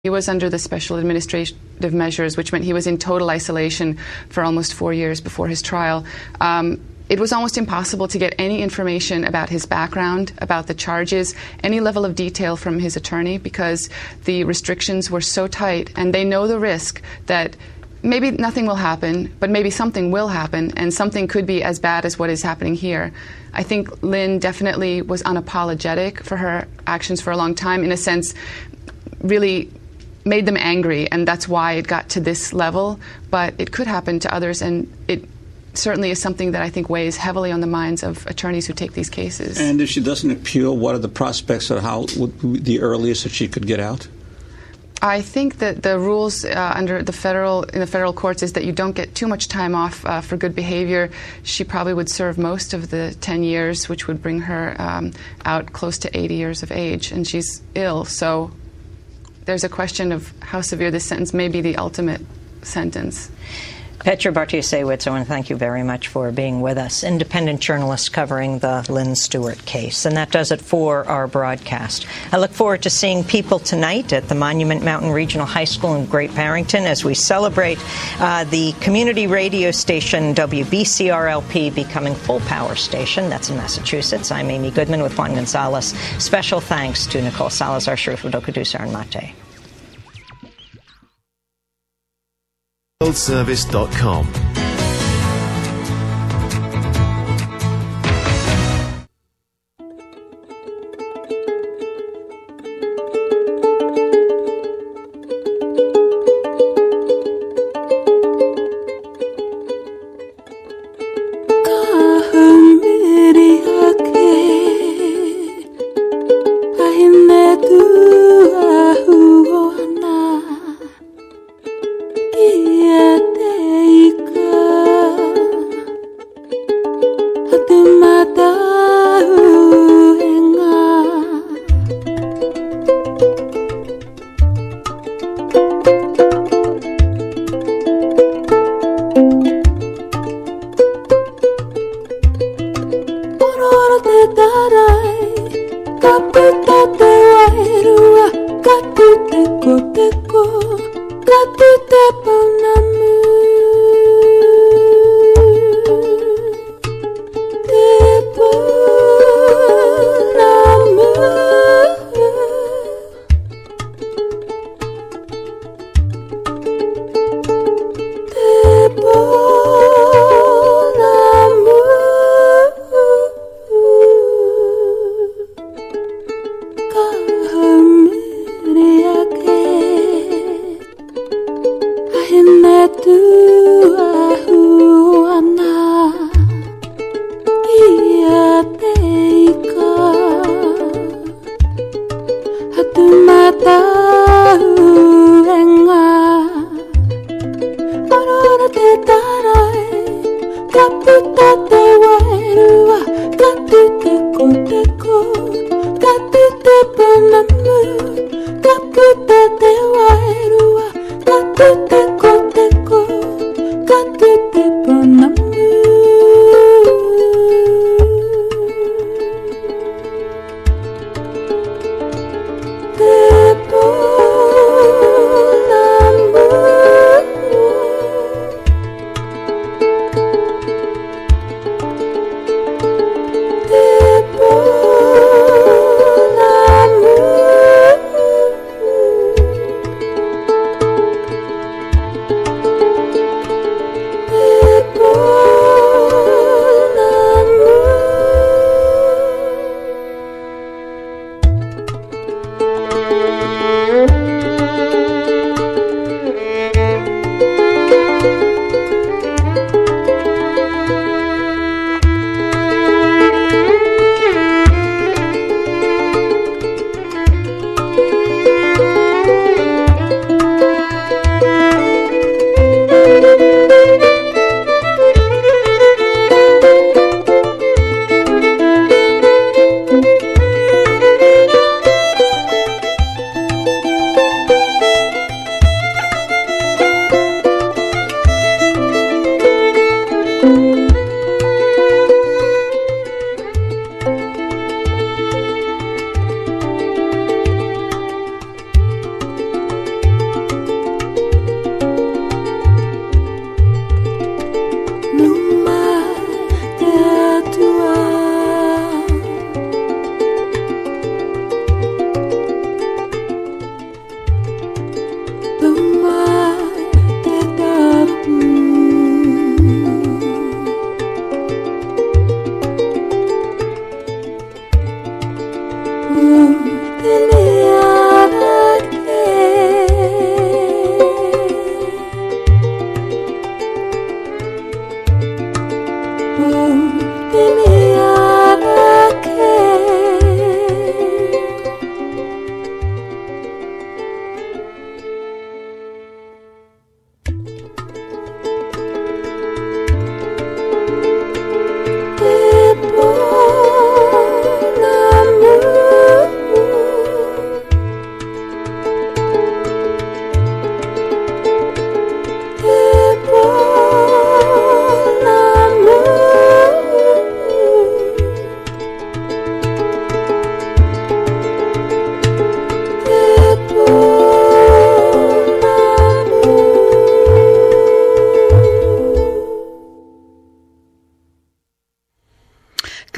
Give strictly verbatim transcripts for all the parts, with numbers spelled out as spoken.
He was under the special administrative measures, which meant he was in total isolation for almost four years before his trial. Um, it was almost impossible to get any information about his background, about the charges, any level of detail from his attorney, because the restrictions were so tight, and they know the risk that maybe nothing will happen, but maybe something will happen, and something could be as bad as what is happening here. I think Lynn definitely was unapologetic for her actions for a long time, in a sense, really made them angry, and that's why it got to this level. But it could happen to others, and it certainly is something that I think weighs heavily on the minds of attorneys who take these cases. And if she doesn't appeal, what are the prospects of how the earliest that she could get out? I think that the rules uh, under the federal in the federal courts is that you don't get too much time off uh, for good behavior. She probably would serve most of the ten years, which would bring her um, out close to eighty years of age, and she's ill, so there's a question of how severe this sentence may be the ultimate sentence. Petra Bartusiewicz, I want to thank you very much for being with us. Independent journalist covering the Lynn Stewart case. And that does it for our broadcast. I look forward to seeing people tonight at the Monument Mountain Regional High School in Great Barrington as we celebrate uh, the community radio station W B C R L P becoming full power station. That's in Massachusetts. I'm Amy Goodman with Juan Gonzalez. Special thanks to Nicole Salazar, Sharif Abdul-Qadir, and Mate. world service dot com.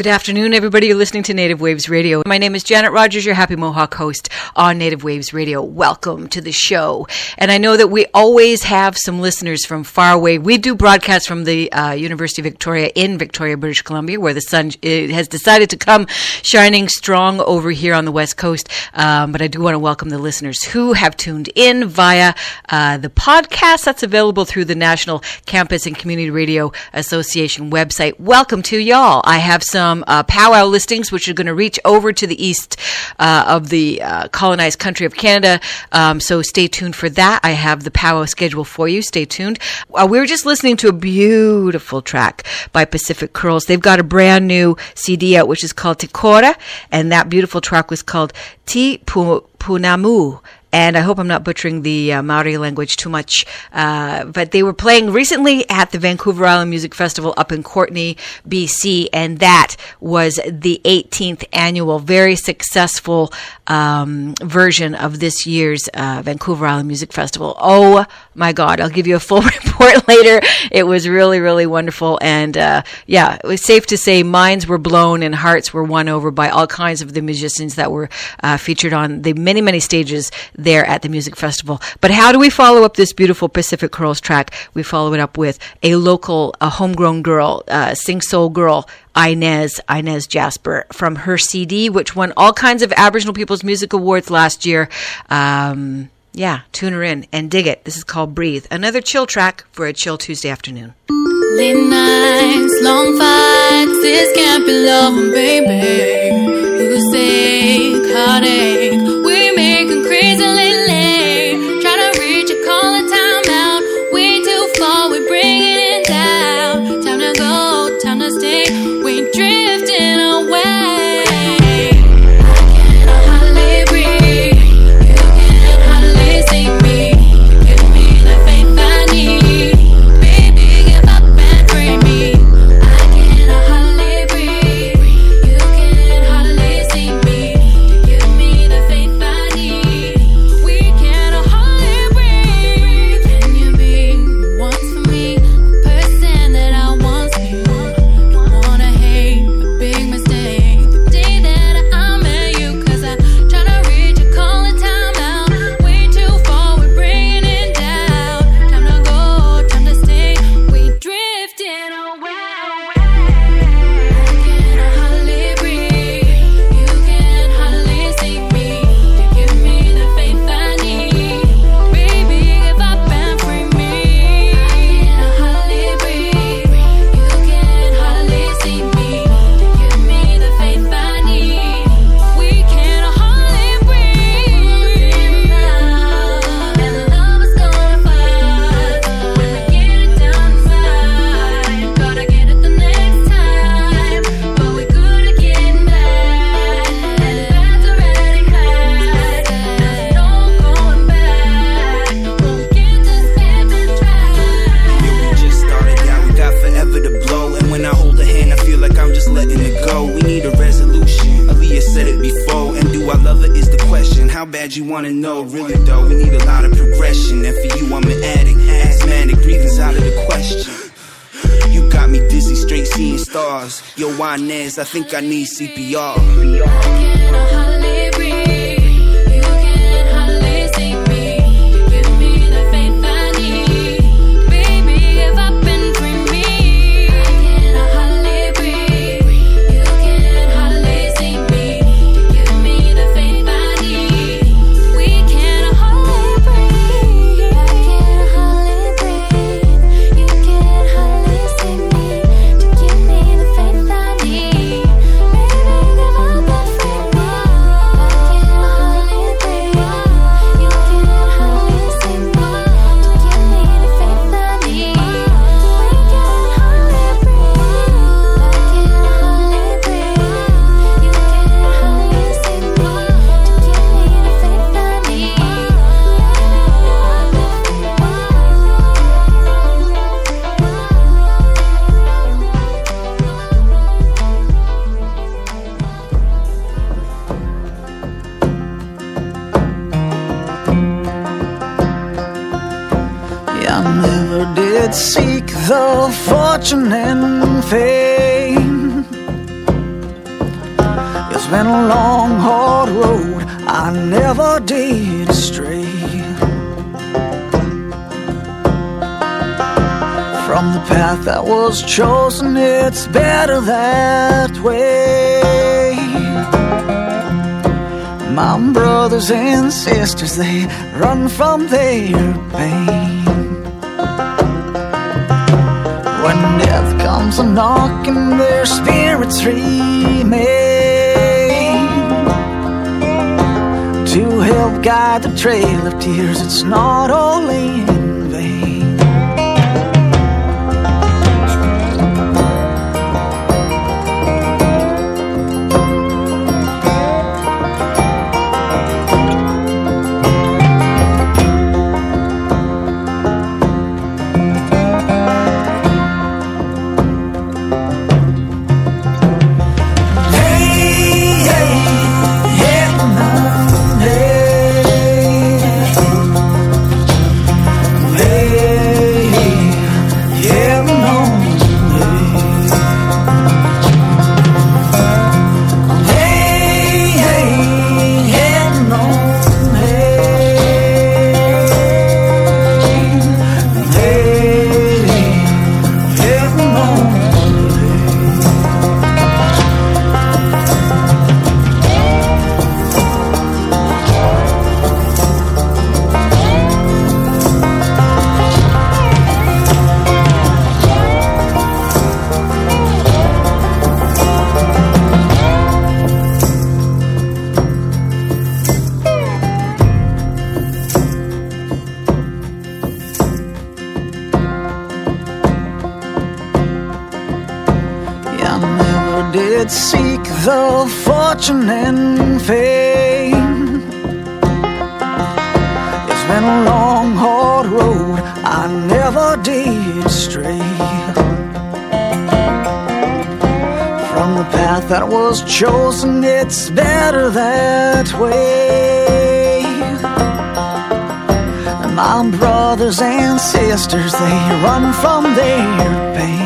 Good afternoon, everybody. You're listening to Native Waves Radio. My name is Janet Rogers, your Happy Mohawk host on Native Waves Radio. Welcome to the show. And I know that we always have some listeners from far away. We do broadcasts from the uh, University of Victoria in Victoria, British Columbia, where the sun it has decided to come shining strong over here on the West Coast. Um, but I do want to welcome the listeners who have tuned in via uh, the podcast that's available through the National Campus and Community Radio Association website. Welcome to y'all. I have some Um, uh, powwow listings, which are going to reach over to the east uh, of the uh, colonized country of Canada. Um, so stay tuned for that. I have the powwow schedule for you. Stay tuned. Uh, we were just listening to a beautiful track by Pacific Curls. They've got a brand new C D out, which is called Tikora, and that beautiful track was called Ti Punamu. And I hope I'm not butchering the uh, Maori language too much. Uh, but they were playing recently at the Vancouver Island Music Festival up in Courtenay, B C. And that was the eighteenth annual, very successful um, version of this year's uh, Vancouver Island Music Festival. Oh, my God. I'll give you a full report later. It was really, really wonderful. And, uh, yeah, it was safe to say minds were blown and hearts were won over by all kinds of the musicians that were uh, featured on the many, many stages there at the music festival. But how do we follow up this beautiful Pacific Curls track? We follow it up with a local, a homegrown girl, uh, sing soul girl, Inez, Inez Jasper, from her C D, which won all kinds of Aboriginal People's Music Awards last year. Um, yeah, tune her in and dig it. This is called Breathe. Another chill track for a chill Tuesday afternoon. Late nights, long fights, this can't be love, baby. You say heartache, we making crazy lately. Try to reach a call a time out, way too far, we bringing it down. Time to go, time to stay, we drifting away. You wanna know, really though, we need a lot of progression. And for you, I'm an addict, asthmatic, breathing's out of the question. You got me dizzy, straight seeing stars. Yo, Inez, I think I need C P R. Seek the fortune and fame been a long, hard road, I never did stray from the path that was chosen. It's better that way. My brothers and sisters, they run from their pain. When death comes a knocking, their spirits remain to help guide the trail of tears. It's not all in vain. Seek the fortune and fame. It's been a long, hard road, I never did stray from the path that was chosen. It's better that way. And my brothers and sisters, they run from their pain.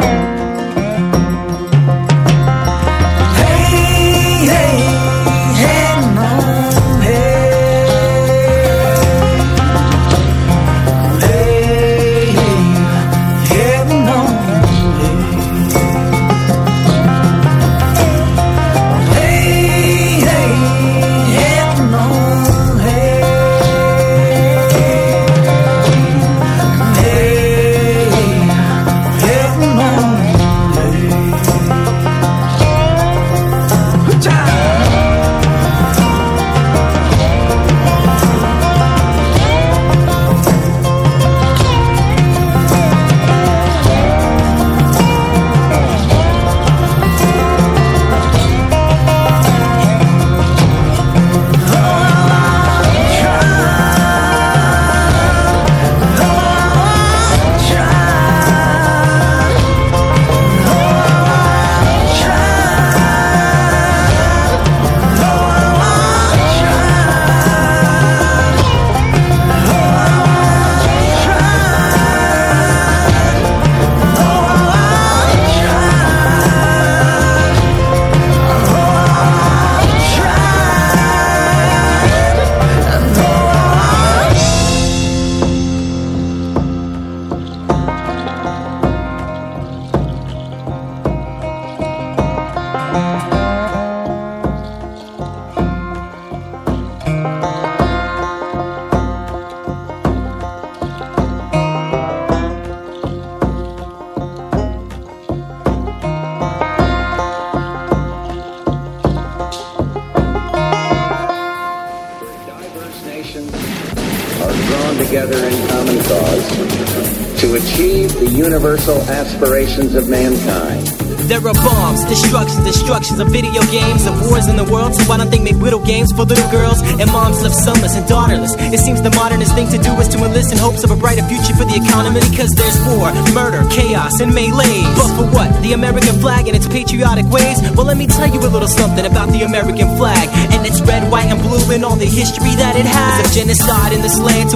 Universal aspirations of mankind. There are bombs, destruction, destructions of video games, of wars in the world. So I don't think make widow games for little girls and moms left sonless and daughterless. It seems the modernist thing to do is to enlist in hopes of a brighter future for the economy. Because there's war, murder, chaos, and melee. But for what? The American flag and its patriotic ways? Well, let me tell you a little something about the American flag and its red, white, and blue and all the history that it has. Of genocide in this land to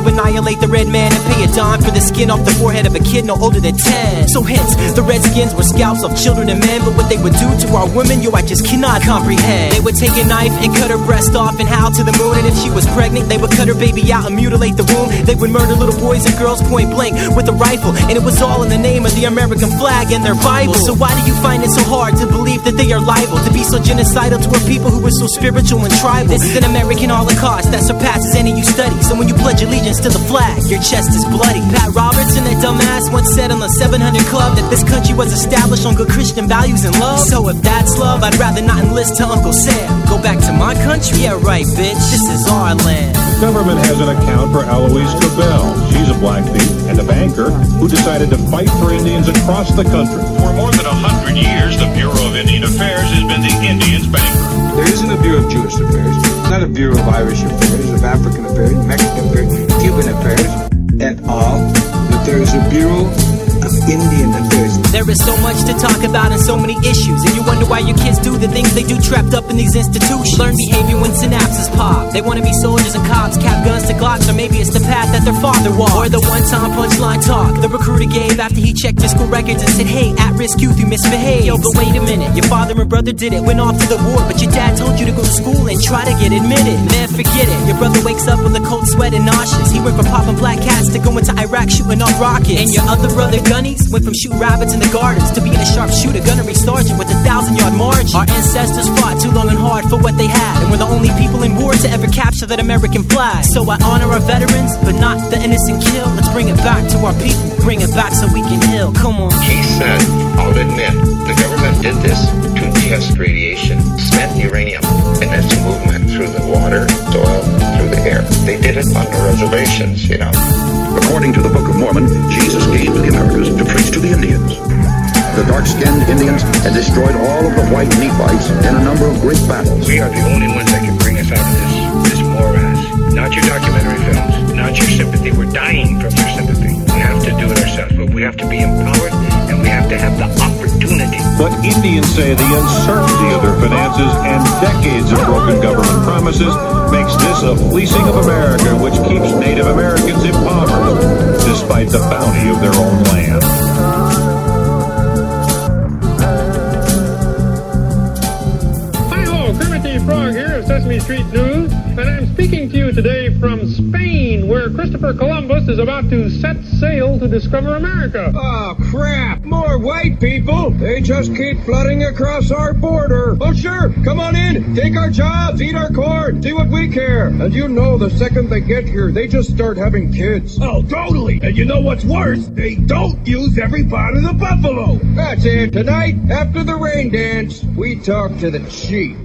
annihilate the red man and pay a dime for the skin off the forehead of a kid no older than ten. So hence, the Redskins were scalps of children and men, but what they would do to our women, yo, I just cannot comprehend. They would take a knife and cut her breast off and howl to the moon, and if she was pregnant, they would cut her baby out and mutilate the womb. They would murder little boys and girls point blank with a rifle, and it was all in the name of the American flag and their Bible. So why do you find it so hard to believe that they are liable to be so genocidal to a people who were so spiritual and tribal? This is an American Holocaust that surpasses any you study. So when you pledge allegiance to the flag, your chest is bloody. Pat Robertson, that dumbass, once said on the seven hundred Club that this country was established on good Christian values and love. So if that's love, I'd rather not enlist to Uncle Sam. Go back to my country? Yeah, right, bitch. This is our land. The government has an account for Eloise Cabell. She's a black thief and a banker who decided to fight for Indians across the country. For more than a hundred years, the Bureau of Indian Affairs has been the Indians' banker. There isn't a Bureau of Jewish Affairs, not a Bureau of Irish Affairs, of African Affairs, Mexican Affairs, Cuban Affairs, and all, but there is a Bureau of Indian Affairs. There is so much to talk about and so many issues, and you wonder why your kids do the things they do trapped up in these institutions. Learn behavior when synapses pop. They want to be soldiers and cops, cap guns to Glocks, or maybe it's the path that their father walked. Or the one-time punchline talk the recruiter gave after he checked your school records and said, hey, at-risk youth, you misbehaved. Yo, but wait a minute, your father and brother did it, went off to the war, but your dad told you to go to school and try to get admitted. Man, forget it, your brother wakes up with a cold sweat and nauseous. He went from popping black cats to going to Iraq shooting off rockets. And your other brother Gunnies went from shooting rabbits in the gardens to being a sharpshooter, gunnery sergeant with a thousand-yard march. Our ancestors fought too long and hard for what they had, and we're the only people in war to ever capture that American flag. So I honor our veterans, but not the innocent kill. Let's bring it back to our people, bring it back so we can heal. Come on. He said, I'll admit, the government did this to test radiation, spent uranium in its movement through the water, soil, through the air. They did it on the reservations, you know. According to the Book of Mormon, Jesus came to the Americas to preach to the Indians. The dark-skinned Indians had destroyed all of the white Nephites in a number of great battles. We are the only ones that can bring us out of this, this morass. Not your documentary films, not your sympathy. We're dying from your sympathy. We have to do it ourselves, but we have to be empowered, and we have to have the opportunity. But Indians say the uncertainty of their finances and decades of broken government promises makes this a fleecing of America, which keeps Native Americans impoverished, despite the bounty of their own land. Frog here of Sesame Street News, and I'm speaking to you today from Spain, where Christopher Columbus is about to set sail to discover America. Oh, crap! More white people! They just keep flooding across our border. Oh, sure! Come on in! Take our jobs! Eat our corn! See what we care! And you know, the second they get here, they just start having kids. Oh, totally! And you know what's worse? They don't use every part of the buffalo! That's it! Tonight, after the rain dance, we talk to the chief.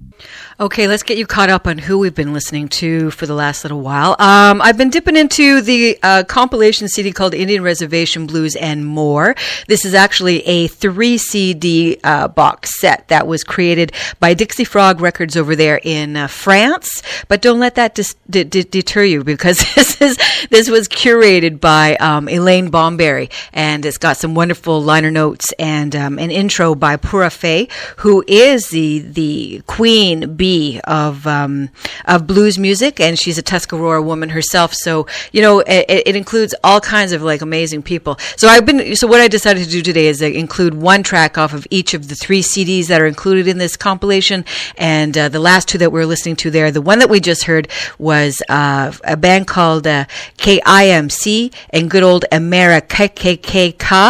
Okay, let's get you caught up on who we've been listening to for the last little while. Um, I've been dipping into the uh, compilation C D called Indian Reservation Blues and More. This is actually a three C D uh, box set that was created by Dixie Frog Records over there in uh, France. But don't let that dis- d- d- deter you, because this is this was curated by um, Elaine Bomberry, and it's got some wonderful liner notes and um, an intro by Pura Fay, who is the the queen bee of um, of blues music, and she's a Tuscarora woman herself. So you know, it, it includes all kinds of like amazing people. So I've been so what I decided to do today is uh, include one track off of each of the three C Ds that are included in this compilation, and uh, the last two that we're listening to there, the one that we just heard was uh, a band called uh, K I M C and good old America K K K,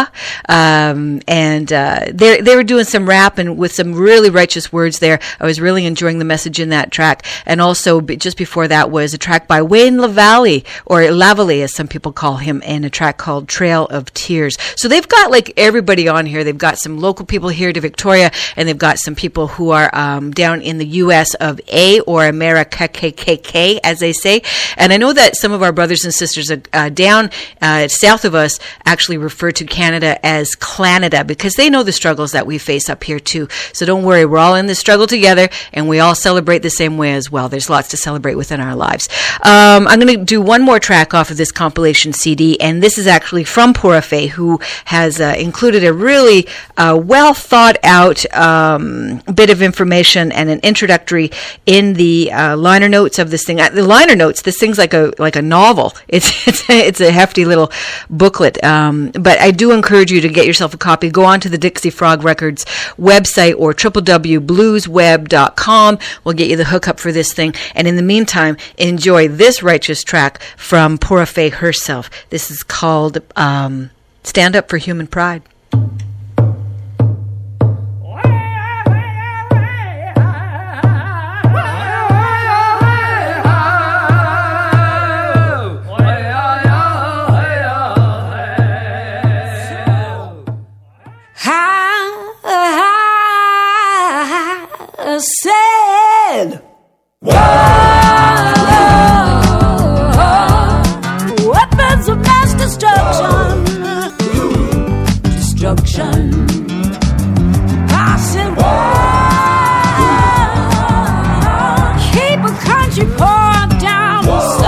um, and uh, they they were doing some rap and with some really righteous words there. I was really enjoying the message in that track. And also just before that was a track by Wayne LaValle, or Lavalle as some people call him, and a track called Trail of Tears. So they've got like everybody on here. They've got some local people here to Victoria, and they've got some people who are um, down in the U S of A, or America K K K as they say. And I know that some of our brothers and sisters uh, down uh, south of us actually refer to Canada as Clanada, because they know the struggles that we face up here too. So don't worry, we're all in this struggle together, and we all celebrate the same way as well. There's lots to celebrate within our lives. Um, I'm going to do one more track off of this compilation C D, and this is actually from Pura Fé, who has uh, included a really uh, well thought out um, bit of information and an introductory in the uh, liner notes of this thing. Uh, the liner notes, this thing's like a like a novel. It's it's a, it's a hefty little booklet. Um, but I do encourage you to get yourself a copy. Go on to the Dixie Frog Records website or w w w dot blues web dot com. We'll get you the hookup for this thing. And in the meantime, enjoy this righteous track from Pura Fé herself. This is called um, Stand Up for Human Pride. Said, whoa, weapons of mass destruction, destruction. I said, whoa, keep a country poured down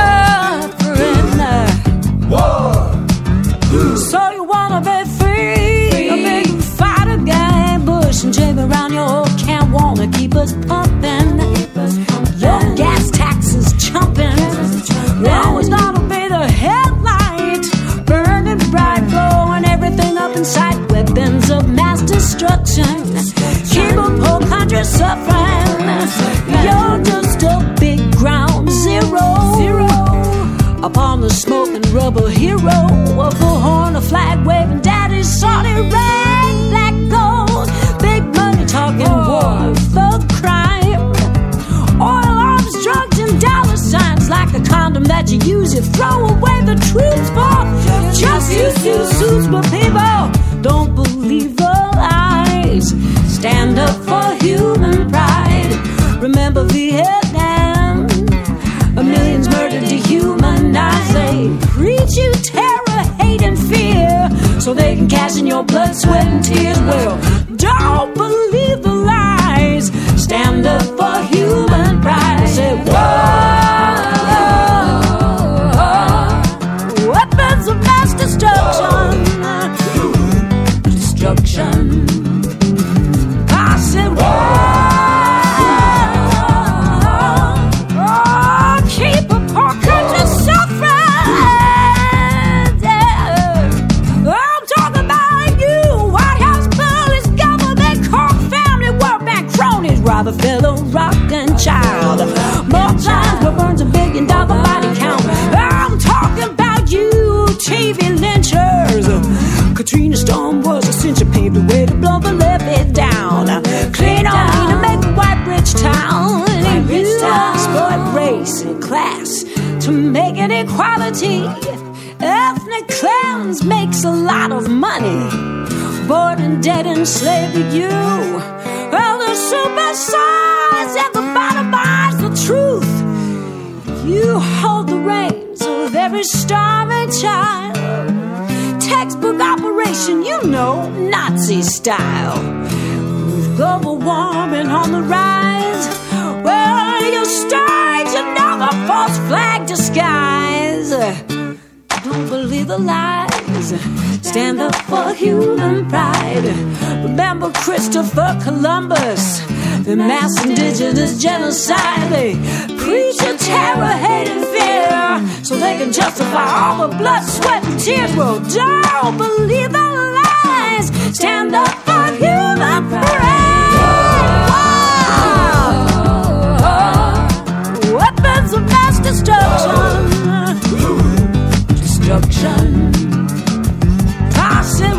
suffering. Whoa. So you wanna be free, free. A big fighter guy, Bush and Jim around your old camp wanna keep us pumping, your gas taxes jumping. Now it's gonna be the headlight, burning bright, blowing everything up in sight. Weapons of mass destruction, keep a whole country suffering. You're just a big ground zero, zero. Upon the smoking rubber hero of the horn, a flag waving, daddy's Saudi red, black gold, big money talking war, thug crime, oil arms, drugs, and dollar signs. Like a condom that you use, you throw away the troops for. Just use two suits, but people don't believe the lies. Stand up for human pride. Remember Vietnam, a millions murdered, dehumanized. They preach you terror, hate, and fear, so they can cash in your blood, sweat, and tears. Well, don't believe the lies. Stand up for human pride. Say, whoa, weapons of mass destruction, destruction. I said, whoa. The fellow rockin' child. More times where burns a billion dollar body count. I'm talking about you, T V lynchers. Katrina Storm was a cinch, paved the way to blow the levee down. Clean on to make a white rich town. And you exploit race and class to make it equality. Ethnic cleanse makes a lot of money. Bored and dead enslaved you. Well, the supersize and the bottomize the truth. You hold the reins of every starving child. Textbook operation, you know, Nazi style. With global warming on the rise, well, you stage another false flag disguise. Don't believe the lies. Stand up for human pride. Remember Christopher Columbus, the mass indigenous genocide. They preach a terror, hate, and fear, so they can justify all the blood, sweat, and tears. Well, don't believe the lies. Stand up for human pride. Whoa. Weapons of mass destruction. Destruction. I said,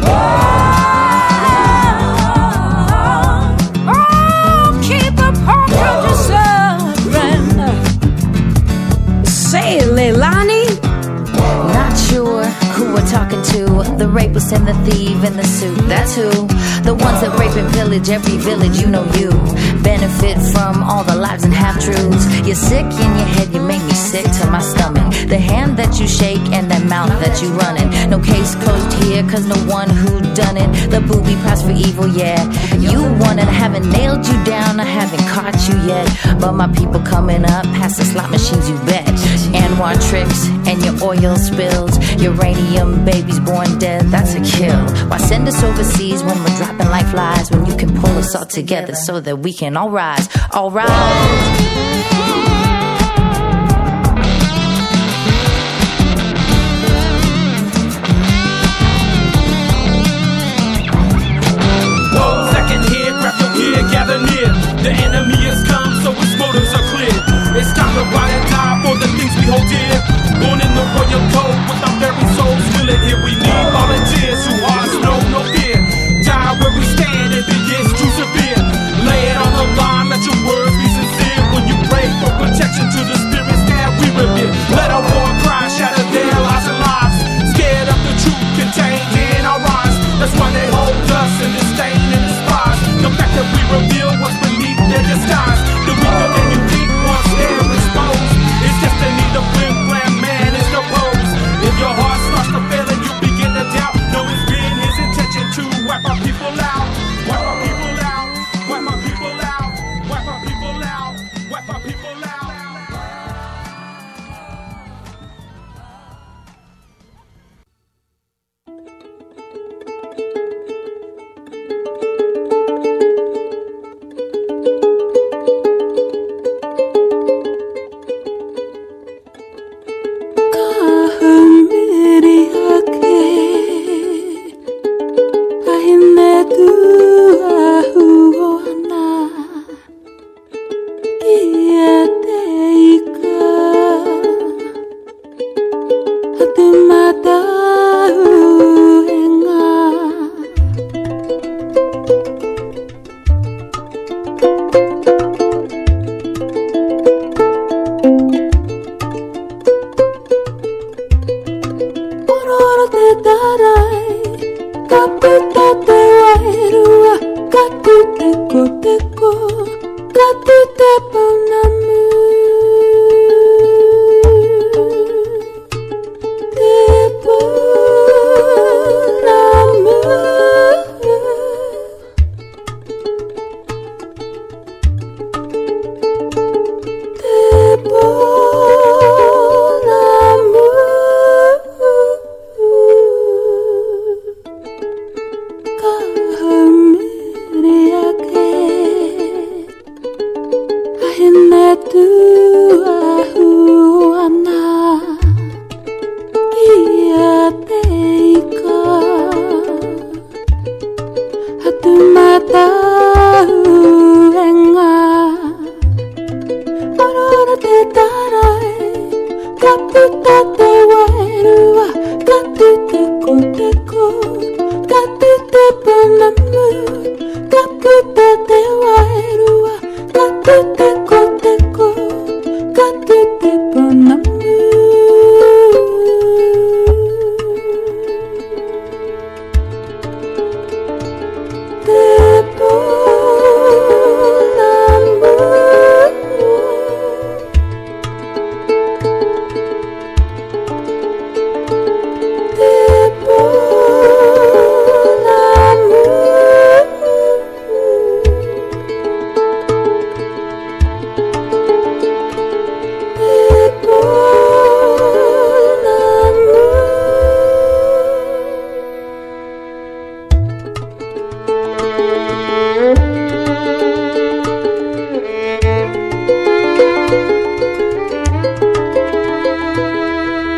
whoa, oh, keep a poor country suffering. Say it, Leilani. Not sure who we're talking to. The rapist and the thief in the suit. That's who. The ones that rape and pillage every village. You know you benefit from all the lies and half truths. You're sick in your head. You make me sick to my stomach. The hand that you shake and that mouth that you running. No case closed here, cause no one who done it. The booby prize for evil, yeah. You won it, I haven't nailed you down, I haven't caught you yet. But my people coming up past the slot machines, you bet. Anwar tricks and your oil spills. Uranium babies born dead, that's a kill. Why send us overseas when we're dropping like flies, when you can pull us all together so that we can all rise, all rise.